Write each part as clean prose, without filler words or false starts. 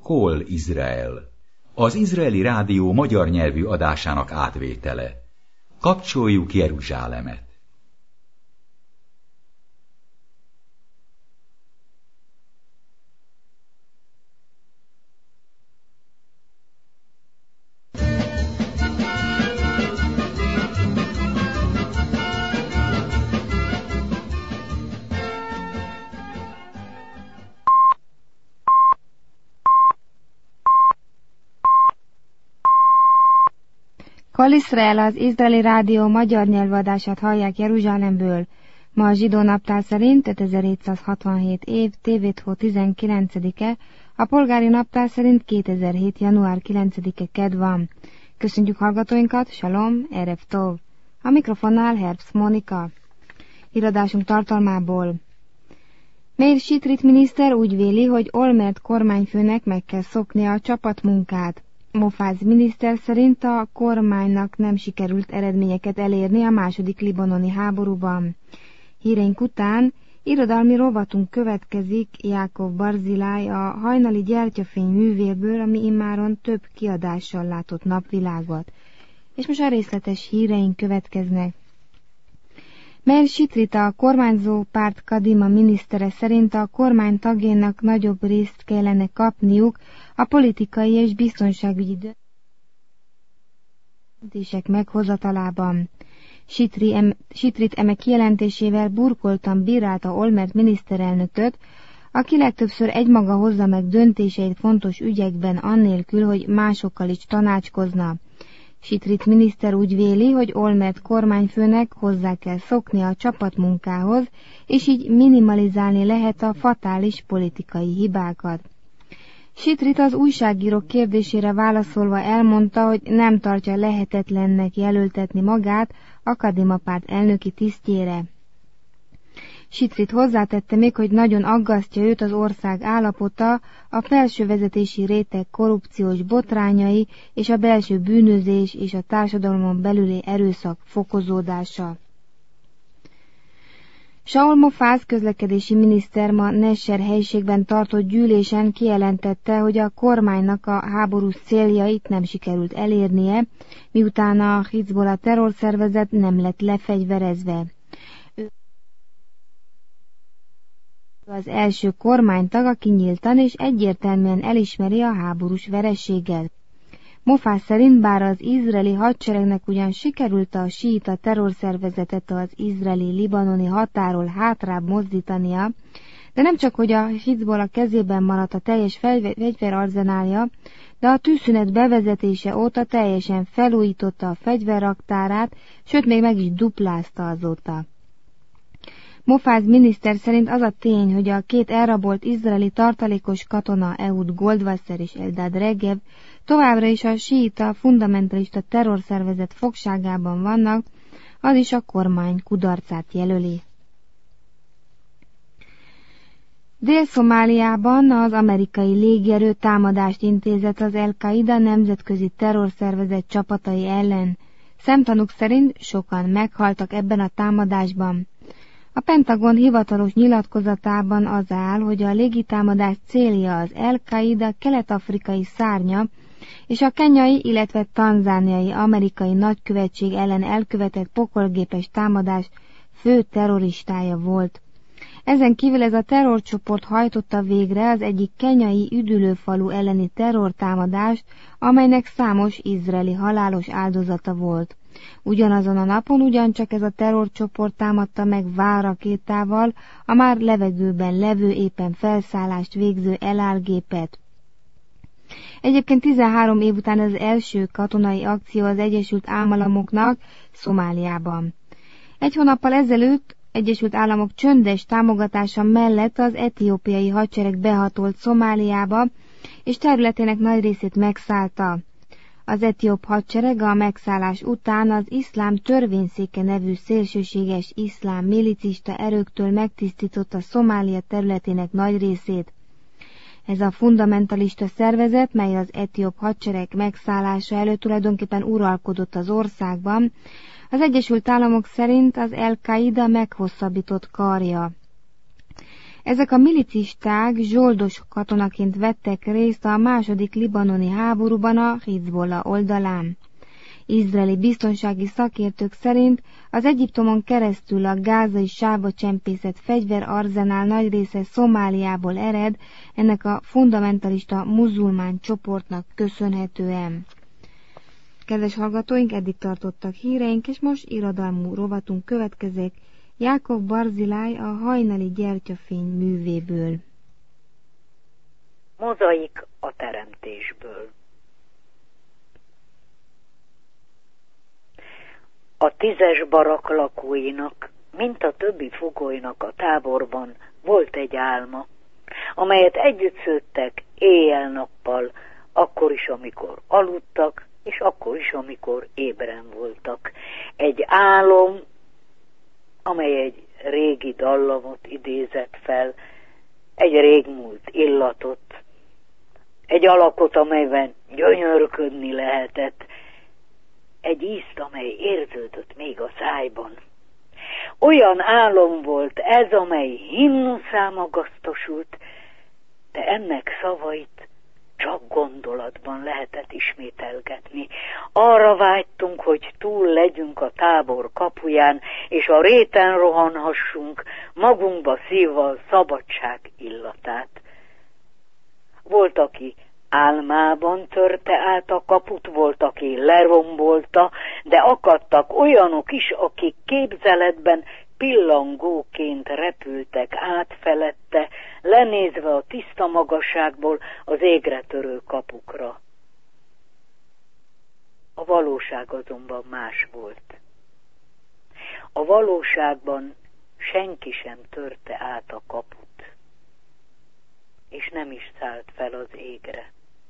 Kol Izrael, az izraeli rádió magyar nyelvű adásának átvétele. Kapcsoljuk Jeruzsálemet! Kol Izrael, az izraeli rádió magyar nyelvadását hallják Jeruzsálemből. Ma a zsidó naptár szerint 5767 év, tévéthó 19-e, a polgári naptár szerint 2007. január 9-e kedv van. Köszöntjük hallgatóinkat, Shalom, Erev Tov. A mikrofonnál Herbst Mónika. Híradásunk tartalmából. Meir Shitrit miniszter úgy véli, hogy Olmert kormányfőnek meg kell szoknia a csapatmunkát. Mofaz miniszter szerint a kormánynak nem sikerült eredményeket elérni a második libanoni háborúban. Híreink után irodalmi rovatunk következik Jákov Barzilai a hajnali gyertyafény művéből, ami immáron több kiadással látott napvilágot. És most a részletes híreink következnek. Meir Shitrit, a kormányzó párt Kadima minisztere szerint a kormány tagjainak nagyobb részt kellene kapniuk a politikai és biztonságügyi döntések meghozatalában. Shitrit eme kijelentésével burkoltan bírálta Olmert miniszterelnököt, aki legtöbbször egymaga hozza meg döntéseit fontos ügyekben annélkül, hogy másokkal is tanácskozna. Shitrit miniszter úgy véli, hogy Olmert kormányfőnek hozzá kell szokni a csapatmunkához, és így minimalizálni lehet a fatális politikai hibákat. Shitrit az újságírók kérdésére válaszolva elmondta, hogy nem tartja lehetetlennek jelöltetni magát a Kadima párt elnöki tisztjére. Shitrit hozzátette még, hogy nagyon aggasztja őt az ország állapota, a felső vezetési réteg korrupciós botrányai és a belső bűnözés és a társadalomon belüli erőszak fokozódása. Shaul Mofaz közlekedési miniszter ma Nesser helyiségben tartott gyűlésen kijelentette, hogy a kormánynak a háborús céljait nem sikerült elérnie, miután a Hizbollah terrorszervezet nem lett lefegyverezve. Az első kormánytag, aki nyíltan és egyértelműen elismeri a háborús vereséget. Mofaz szerint bár az izraeli hadseregnek ugyan sikerült a síita terrorszervezetet az izraeli-libanoni határól hátrább mozdítania, de nem csak, hogy a Hizbollah kezében maradt a teljes fegyverarzenálja, de a tűzszünet bevezetése óta teljesen felújította a fegyverraktárát, sőt még meg is duplázta azóta. Mofaz miniszter szerint az a tény, hogy a két elrabolt izraeli tartalékos katona Ehud Goldwasser és Eldad Regev továbbra is a síita fundamentalista terrorszervezet fogságában vannak, az is a kormány kudarcát jelöli. Dél-Szomáliában az amerikai légierő támadást intézett az Al-Qaida nemzetközi terrorszervezet csapatai ellen. Szemtanúk szerint sokan meghaltak ebben a támadásban. A Pentagon hivatalos nyilatkozatában az áll, hogy a légitámadás célja az Al-Qaida kelet-afrikai szárnya és a kenyai, illetve tanzániai amerikai nagykövetség ellen elkövetett pokolgépes támadás fő terroristája volt. Ezen kívül ez a terrorcsoport hajtotta végre az egyik kenyai üdülőfalu elleni terrortámadást, amelynek számos izraeli halálos áldozata volt. Ugyanazon a napon ugyancsak ez a terrorcsoport támadta meg várrakétával a már levegőben levő éppen felszállást végző elálgépet. Egyébként 13 év után az első katonai akció az Egyesült Államoknak Szomáliában. Egy hónappal ezelőtt Egyesült Államok csöndes támogatása mellett az etiópiai hadsereg behatolt Szomáliába, és területének nagy részét megszállta. Az etióp hadsereg a megszállás után az iszlám törvényszéke nevű szélsőséges iszlám milicista erőktől megtisztította Szomália területének nagy részét. Ez a fundamentalista szervezet, mely az etióp hadsereg megszállása előtt tulajdonképpen uralkodott az országban, az Egyesült Államok szerint az Al-Qaida meghosszabbított karja. Ezek a milicisták zsoldos katonaként vettek részt a második libanoni háborúban a Hizbollah oldalán. Izraeli biztonsági szakértők szerint az Egyiptomon keresztül a gázai sávba csempészett fegyverarzenál nagy része Szomáliából ered, ennek a fundamentalista muzulmán csoportnak köszönhetően. Kedves hallgatóink, eddig tartottak híreink, és most irodalmú rovatunk következik Jákob Barzilai a Hajnali gyertyafény művéből. Mozaik a teremtésből. A 10-es barak lakóinak, mint a többi fogolynak a táborban volt egy álma, amelyet együtt szőttek éjjel-nappal, akkor is, amikor aludtak, és akkor is, amikor ébren voltak. Egy álom, amely egy régi dallamot idézett fel, egy régmúlt illatot, egy alakot, amelyben gyönyörködni lehetett, egy ízt, amely érződött még a szájban. Olyan álom volt ez, amely himnuszá magasztosult, de ennek szavait csak gondolatban lehetett ismételgetni. Arra vágytunk, hogy túl legyünk a tábor kapuján, és a réten rohanhassunk, magunkba szívva a szabadság illatát. Volt, aki álmában törte át a kaput, volt, aki lerombolta, de akadtak olyanok is, akik képzeletben pillangóként repültek át felette, lenézve a tiszta magasságból az égre törő kapukra. A valóság azonban más volt. A valóságban senki sem törte át a kaput, és nem is szállt fel az égre.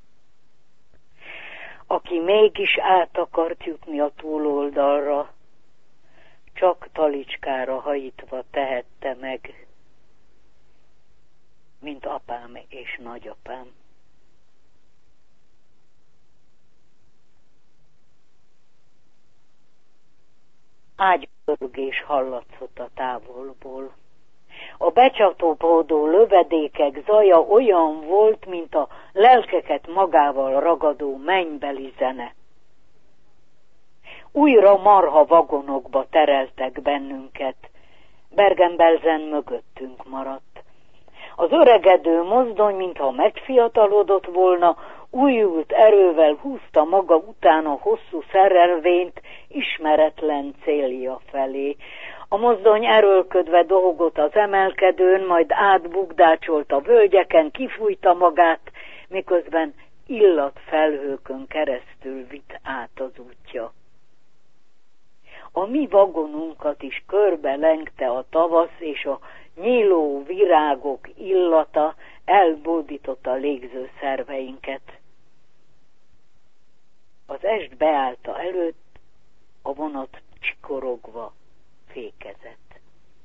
Aki mégis át akart jutni a túloldalra, csak talicskára hajítva tehette meg, mint apám és nagyapám. Ágypörgés hallatszott a távolból. A becsatóbódó lövedékek zaja olyan volt, mint a lelkeket magával ragadó mennybeli zene. Újra marha vagonokba tereltek bennünket, Bergen-Belsen mögöttünk maradt. Az öregedő mozdony, mintha megfiatalodott volna, újult erővel húzta maga után a hosszú szerelvényt ismeretlen célja felé. A mozdony erőlködve dolgott az emelkedőn, majd átbukdácsolt a völgyeken, kifújta magát, miközben illatfelhőkön keresztül vitt át az útja. A mi vagonunkat is körbe lengte a tavasz, és a nyíló virágok illata elbódította a légző szerveinket. Az est beállta előtt, a vonat csikorogva fékezett.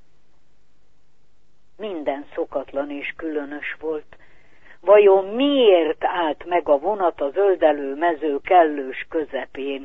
Minden szokatlan és különös volt. Vajon miért állt meg a vonat a zöldelő mező kellős közepén?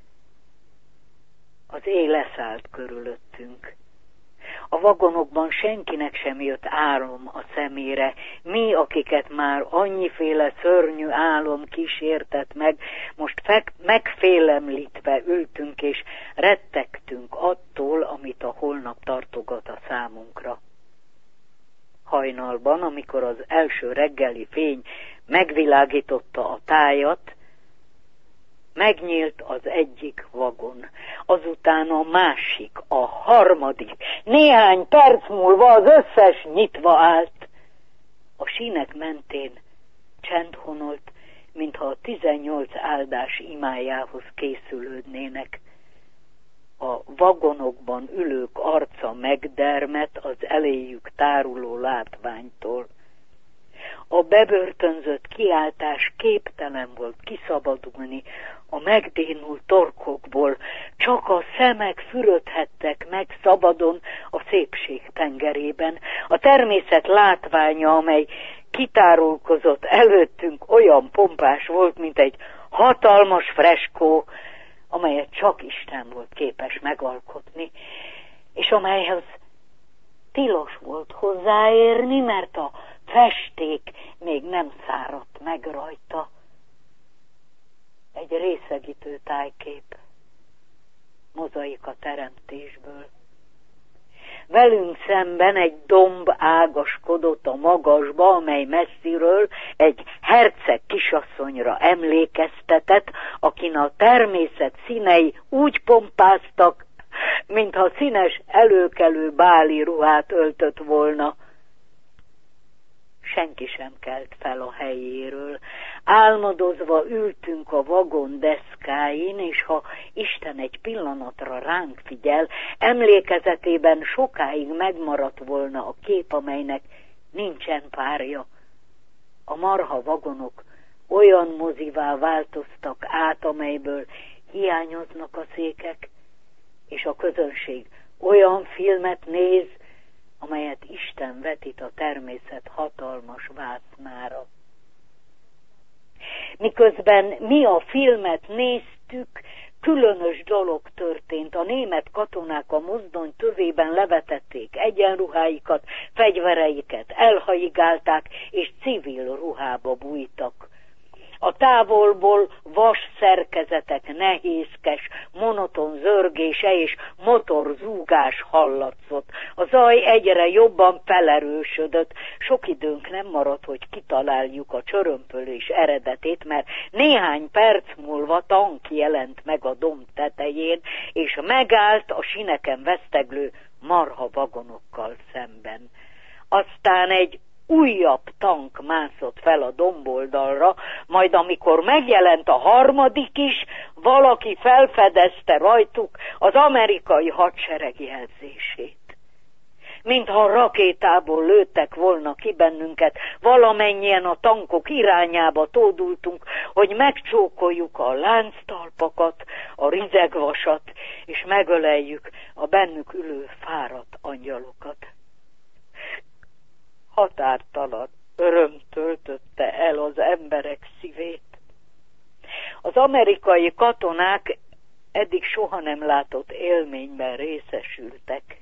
Az éj leszállt körülöttünk. A vagonokban senkinek sem jött álom a szemére. Mi, akiket már annyiféle szörnyű álom kísértett meg, most megfélemlítve ültünk és rettegtünk attól, amit a holnap tartogat a számunkra. Hajnalban, amikor az első reggeli fény megvilágította a tájat, megnyílt az egyik vagon, azután a másik, a harmadik. Néhány perc múlva az összes nyitva állt. A sínek mentén csend honolt, mintha a 18 áldás imájához készülődnének. A vagonokban ülők arca megdermet az eléjük táruló látványtól. A bebörtönzött kiáltás képtelen volt kiszabadulni a megdénult torkokból, csak a szemek fürödhettek meg szabadon a szépség tengerében. A természet látványa, amely kitárulkozott előttünk, olyan pompás volt, mint egy hatalmas freskó, amelyet csak Isten volt képes megalkotni, és amelyhez Tilos volt hozzáérni, mert a festék még nem száradt meg rajta. Egy részegítő tájkép, mozaik a teremtésből. Velünk szemben egy domb ágaskodott a magasba, amely messziről egy herceg kisasszonyra emlékeztetett, akin a természet színei úgy pompáztak, mintha színes előkelő báli ruhát öltött volna. Senki sem kelt fel a helyéről. Álmodozva ültünk a vagon deszkáin, és ha Isten egy pillanatra ránk figyel, emlékezetében sokáig megmaradt volna a kép, amelynek nincsen párja. A marha vagonok olyan mozivá változtak át, amelyből hiányoznak a székek, és a közönség olyan filmet néz, amelyet Isten vetít a természet hatalmas vásznára. Miközben mi a filmet néztük, különös dolog történt. A német katonák a mozdony tövében levetették egyenruháikat, fegyvereiket elhaigálták, és civil ruhába bújtak. A távolból vas szerkezetek nehézkes, monoton zörgése és motorzúgás hallatszott. A zaj egyre jobban felerősödött. Sok időnk nem maradt, hogy kitaláljuk a csörömpölés eredetét, mert néhány perc múlva tank jelent meg a domb tetején, és megállt a sineken veszteglő marha vagonokkal szemben. Aztán egy újabb tank mászott fel a domboldalra, majd amikor megjelent a harmadik is, valaki felfedezte rajtuk az amerikai hadsereg jelzését. Mintha rakétából lőttek volna ki bennünket, valamennyien a tankok irányába tódultunk, hogy megcsókoljuk a lánctalpakat, a rizegvasat, és megöleljük a bennük ülő fáradt angyalokat. Határtalan öröm töltötte el az emberek szívét. Az amerikai katonák eddig soha nem látott élményben részesültek.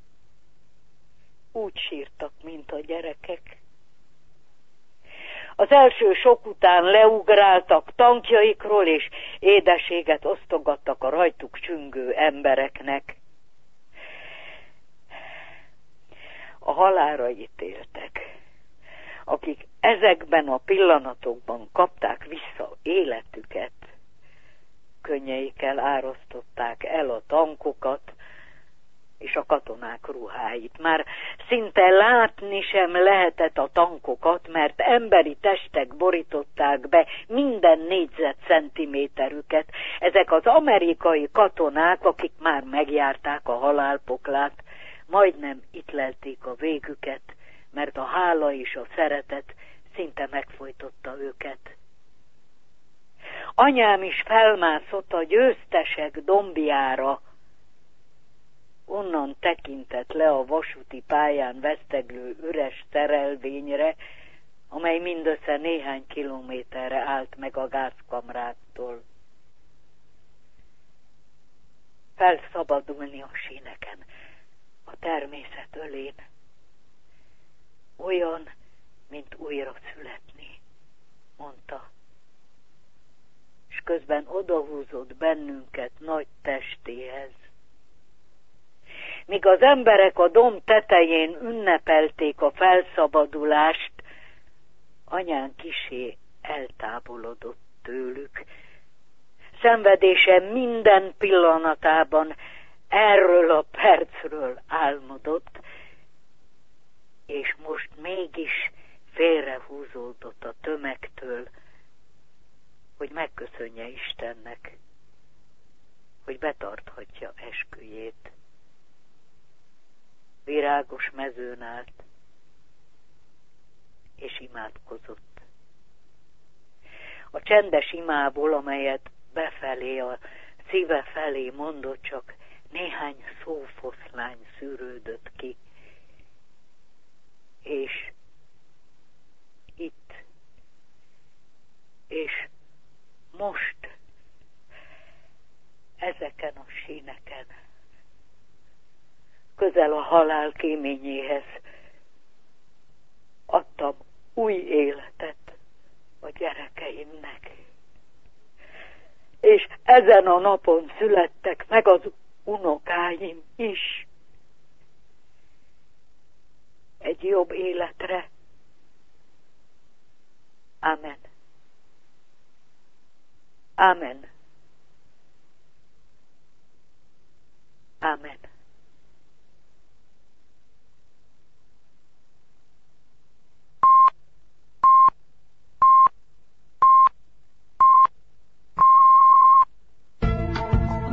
Úgy sírtak, mint a gyerekek. Az első sok után leugráltak tankjaikról, és édességet osztogattak a rajtuk csüngő embereknek. A halálra ítéltek, akik ezekben a pillanatokban kapták vissza életüket, könnyeikkel árasztották el a tankokat és a katonák ruháit. Már szinte látni sem lehetett a tankokat, mert emberi testek borították be minden négyzetcentiméterüket. Ezek az amerikai katonák, akik már megjárták a halálpoklát, majdnem itt lelték a végüket, mert a hála és a szeretet szinte megfojtotta őket. Anyám is felmászott a győztesek dombjára, onnan tekintett le a vasúti pályán veszteglő üres terelvényre, amely mindössze néhány kilométerre állt meg a gázkamráktól. Felszabadulni a síneken, a természet ölén, olyan, mint újra születni, mondta. És közben odahúzott bennünket nagy testéhez. Míg az emberek a domb tetején ünnepelték a felszabadulást, anyán kissé eltávolodott tőlük. Szenvedése minden pillanatában erről a percről álmodott, és most mégis félrehúzódott a tömegtől, hogy megköszönje Istennek, hogy betarthatja esküjét. Virágos mezőn állt, és imádkozott. A csendes imából, amelyet befelé, a szíve felé mondott, csak néhány szófoszlány szűrődött ki. És itt, és most, ezeken a síneken, közel a halál kéményéhez. Adtam új életet a gyerekeimnek. És ezen a napon születtek meg az unokáim is. Egy jobb életre. Amen. Amen. Amen.